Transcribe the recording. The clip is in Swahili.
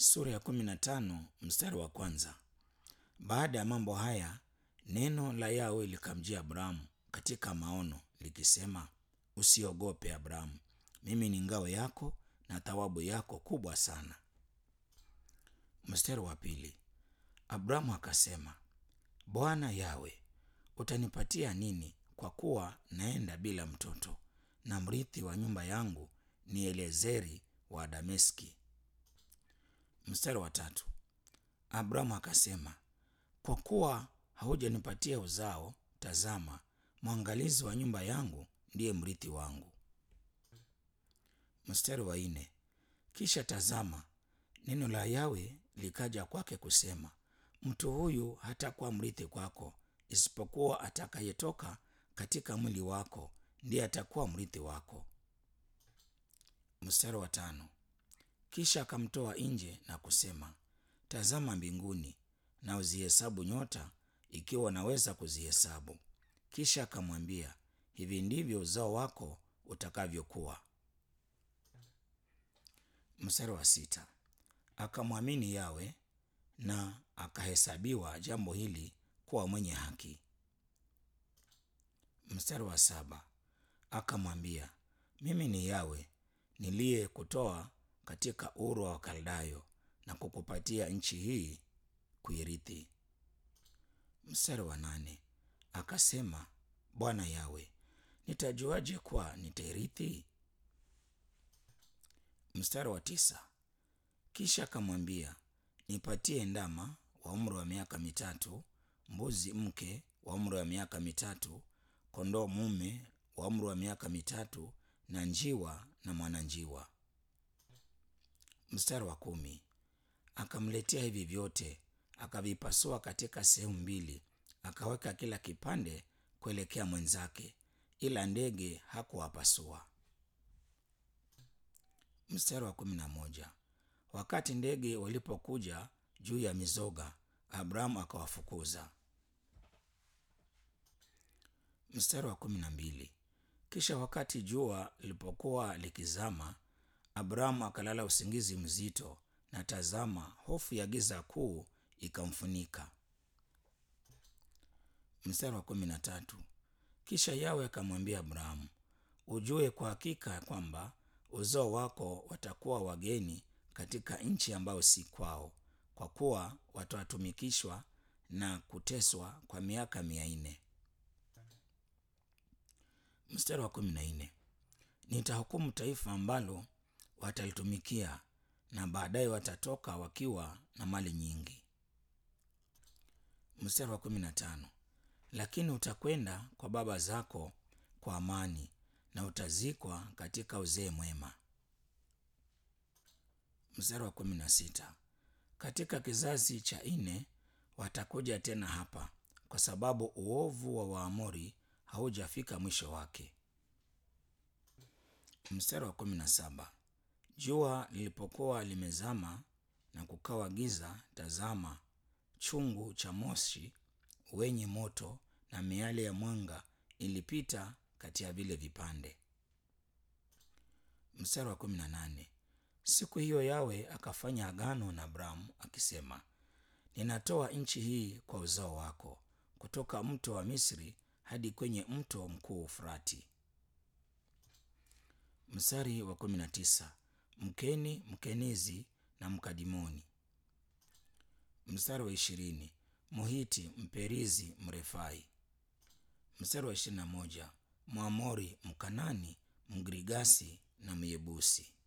Sura ya 15 mstari wa kwanza. Baada ya mambo haya, neno la Yahwe likamjia Abrahamu katika maono likisema, usiogope Abrahamu, mimi ni ngao yako na thawabu yako kubwa sana. Mstari wa pili. Abrahamu akasema, Bwana Yahwe, utanipatia nini kwa kuwa naenda bila mtoto, na mrithi wa nyumba yangu ni Eliezeri wa Dameski? Mstari wa tatu. Abrahamu akasema, kwa kuwa haujanipatia uzao, tazama, mwangalizi wa nyumba yangu ndiye mrithi wangu. Mstari wa nne. Kisha tazama, neno la Yahwe likaja kwake kusema, mtu huyu hatakuwa mrithi kwako, isipokuwa atakayetoka katika mwili wako ndiye atakuwa mrithi wako. Mstari wa tano. Kisha akamtoa nje na kusema, tazama mbinguni na uzihesabu nyota, ikiwa unaweza kuzihesabu. Kisha akamwambia, hivi ndivyo uzao wako utakavyokuwa. Mstari wa sita. Akamwamini Yawe na akahesabiwa jambo hili kuwa mwenye haki. Mstari wa saba. Akamwambia, mimi ni Yawe niliye kutoa katika Uru wa Wakaldayo na kukupatia nchi hii kuirithi. Mstari wa nane. Akasema, Bwana Yawe, nitajuaje kuwa nitairithi? Mstari wa tisa. Kisha akamwambia, nipatie ndama wa umri wa miaka mitatu, mbuzi mke wa umri wa miaka mitatu, kondoo mume wa umri wa miaka mitatu, na njiwa na mwananjiwa. Mstari wa kumi. Akamletea hivi vyote, akavipasua katika sehemu mbili, akaweka kila kipande kuelekea mwenzake, ila ndege hakuwapasua. Mstari wa 11. Wakati ndege walipokuja juu ya mizoga, Abrahamu akawafukuza. Mstari wa 12. Kisha wakati jua lilipokuwa likizama, Abrahamu akalala usingizi mzito, na tazama, hofu ya giza kuu ikamfunika. Mstari wa 13. Kisha Yawe akamwambia Abrahamu, ujue kwa hakika kwamba uzao wako watakuwa wageni katika nchi ambayo si kwao, kwa kuwa watatumikishwa na kuteswa kwa miaka 400. Mstari wa 14. Nitahukumu taifa ambalo watalitumikia, na baadaye watatoka wakiwa na mali nyingi. Mstari wa 15. Lakini utakwenda kwa baba zako kwa amani, na utazikwa katika uzee mwema. Mstari wa 16. Katika kizazi cha 4 watakuja tena hapa, kwa sababu uovu wa Waamori haujafika mwisho wake. Mstari wa 17. Jua lilipokuwa limezama na kukawa giza, tazama, chungu cha moshi wenye moto na miale ya mwanga ilipita kati ya vile vipande. Mstari wa 18. Siku hiyo Yawe akafanya agano na Abrahamu akisema, ninatoa nchi hii kwa uzao wako, kutoka mto wa Misri hadi kwenye mto mkuu Frati. Mstari wa 19. Mkeni, Mkenizi na Mkadimoni. Mstari wa 20. Muhiti, Mperizi, Mrefai. Mstari wa 21. Mwamori, Mkanani, Mgirigasi na Myebusi.